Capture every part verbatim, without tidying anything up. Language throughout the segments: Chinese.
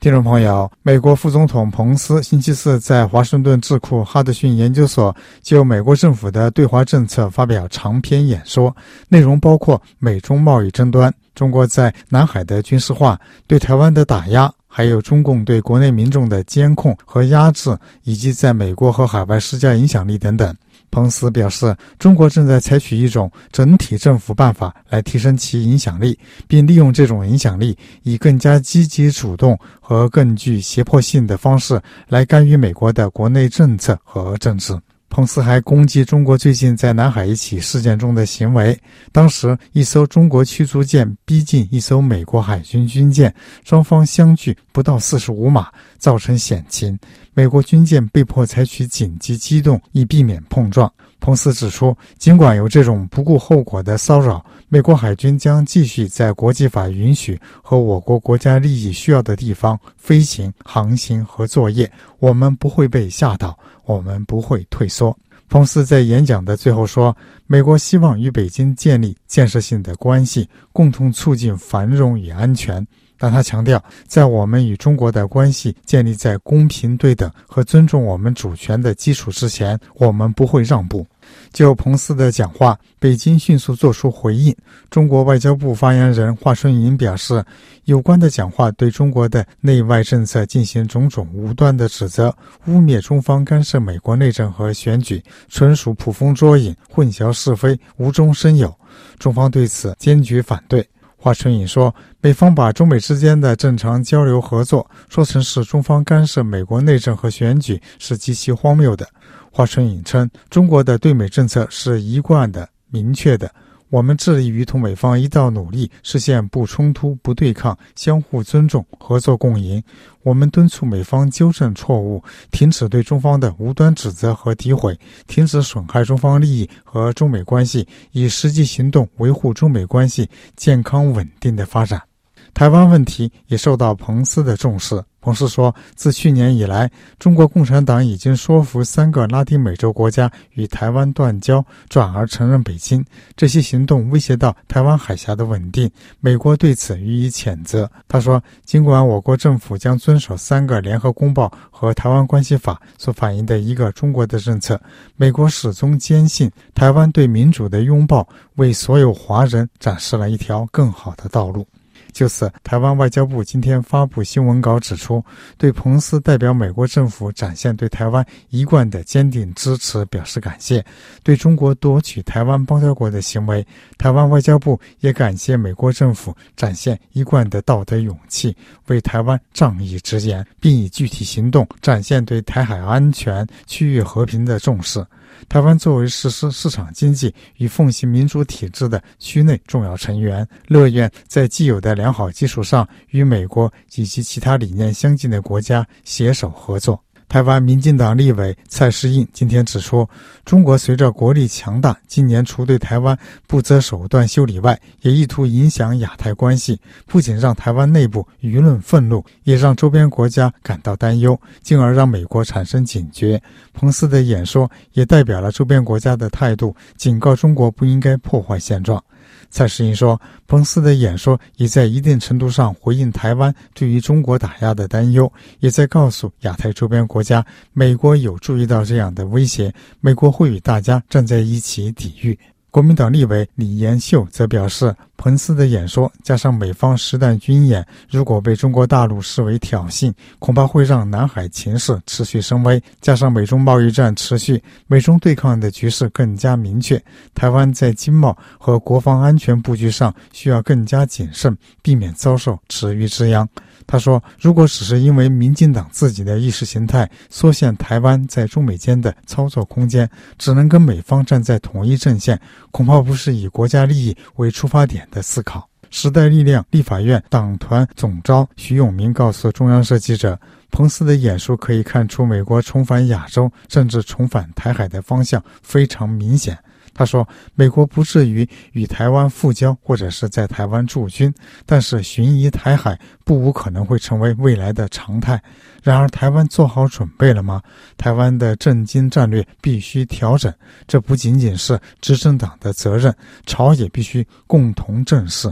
听众朋友，美国副总统彭斯星期四在华盛顿智库哈德逊研究所就美国政府的对华政策发表长篇演说，内容包括美中贸易争端、中国在南海的军事化、对台湾的打压，还有中共对国内民众的监控和压制，以及在美国和海外施加影响力等等。彭斯表示，中国正在采取一种整体政府办法来提升其影响力，并利用这种影响力以更加积极主动和更具胁迫性的方式来干预美国的国内政策和政治。彭斯还攻击中国最近在南海一起事件中的行为，当时一艘中国驱逐舰逼近一艘美国海军军舰，双方相距不到四十五码，造成险情，美国军舰被迫采取紧急机动以避免碰撞。彭斯指出，尽管有这种不顾后果的骚扰，美国海军将继续在国际法允许和我国国家利益需要的地方飞行、航行和作业，我们不会被吓倒，我们不会退缩。彭斯在演讲的最后说，美国希望与北京建立建设性的关系，共同促进繁荣与安全。但他强调，在我们与中国的关系建立在公平对等和尊重我们主权的基础之前，我们不会让步。就彭斯的讲话，北京迅速作出回应。中国外交部发言人华春莹表示，有关的讲话对中国的内外政策进行种种无端的指责，污蔑中方干涉美国内政和选举，纯属捕风捉影、混淆是非、无中生有。中方对此坚决反对。华春莹说，美方把中美之间的正常交流合作说成是中方干涉美国内政和选举，是极其荒谬的。华春莹称，中国的对美政策是一贯的、明确的，我们致力于同美方一道努力，实现不冲突、不对抗、相互尊重、合作共赢。我们敦促美方纠正错误，停止对中方的无端指责和诋毁，停止损害中方利益和中美关系，以实际行动维护中美关系健康稳定的发展。台湾问题也受到彭斯的重视。彭斯说，自去年以来，中国共产党已经说服三个拉丁美洲国家与台湾断交，转而承认北京。这些行动威胁到台湾海峡的稳定，美国对此予以谴责。他说，尽管我国政府将遵守三个联合公报和台湾关系法所反映的一个中国的政策，美国始终坚信台湾对民主的拥抱为所有华人展示了一条更好的道路。就此，台湾外交部今天发布新闻稿指出，对彭斯代表美国政府展现对台湾一贯的坚定支持表示感谢，对中国夺取台湾邦交国的行为，台湾外交部也感谢美国政府展现一贯的道德勇气，为台湾仗义直言，并以具体行动展现对台海安全、区域和平的重视。台湾作为实施市场经济与奉行民主体制的区内重要成员，乐愿在既有的良好基础上与美国以及其他理念相近的国家携手合作。台湾民进党立委蔡适应今天指出，中国随着国力强大，今年除对台湾不择手段修理外，也意图影响亚太关系，不仅让台湾内部舆论愤怒，也让周边国家感到担忧，进而让美国产生警觉。彭斯的演说也代表了周边国家的态度，警告中国不应该破坏现状。蔡适应说，彭斯的演说也在一定程度上回应台湾对于中国打压的担忧，也在告诉亚太周边国家，美国有注意到这样的威胁，美国会与大家站在一起抵御。国民党立委李延秀则表示，彭斯的演说加上美方实弹军演，如果被中国大陆视为挑衅，恐怕会让南海情势持续升温，加上美中贸易战持续，美中对抗的局势更加明确，台湾在经贸和国防安全布局上需要更加谨慎，避免遭受池鱼之殃。他说，如果只是因为民进党自己的意识形态缩限台湾在中美间的操作空间，只能跟美方站在统一阵线，恐怕不是以国家利益为出发点的思考。时代力量立法院党团总召徐永明告诉中央社记者，彭斯的演说可以看出美国重返亚洲甚至重返台海的方向非常明显。他说，美国不至于与台湾复交或者是在台湾驻军，但是巡移台海不无可能会成为未来的常态。然而台湾做好准备了吗？台湾的政经战略必须调整，这不仅仅是执政党的责任，朝野必须共同正视。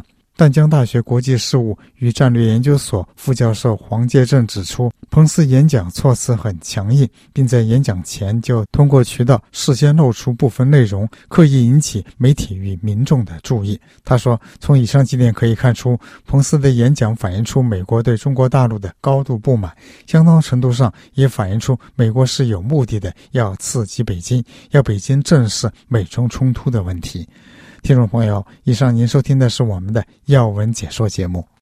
淡江大学国际事务与战略研究所副教授黄介正指出，彭斯演讲措辞很强硬，并在演讲前就通过渠道事先露出部分内容，刻意引起媒体与民众的注意。他说，从以上几点可以看出，彭斯的演讲反映出美国对中国大陆的高度不满，相当程度上也反映出美国是有目的的要刺激北京，要北京正视美中冲突的问题。听众朋友，以上您收听的是我们的要闻解说节目。